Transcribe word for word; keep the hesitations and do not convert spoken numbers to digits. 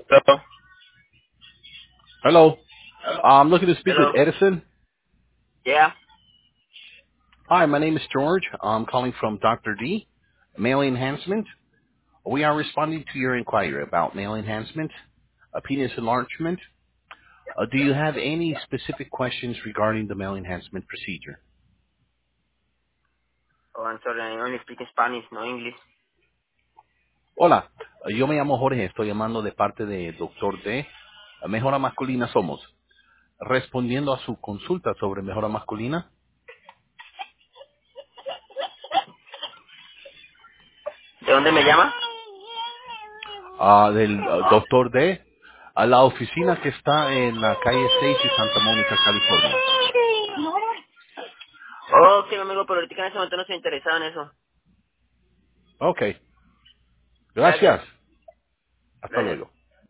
Hello. Hello. I'm looking to speak with Hello. Edison. Yeah. Hi, my name is George. I'm calling from Doctor D, Male Enhancement. We are responding to your inquiry about male enhancement, uh, penis enlargement. Uh, do you have any specific questions regarding the male enhancement procedure? Oh, I'm sorry. I only speak Spanish, no English. Hola, uh, yo me llamo Jorge. Estoy llamando de parte de Doctor D, uh, Mejora Masculina Somos. Respondiendo a su consulta sobre mejora masculina, ¿De dónde me llama? ah, del ah, Doctor D, a la oficina que está en la calle seis y Santa Mónica, California. Oh, sí, mi amigo, pero ahorita en ese momento no estoy interesado en eso. Ok, Gracias. gracias. Hasta Gracias. luego.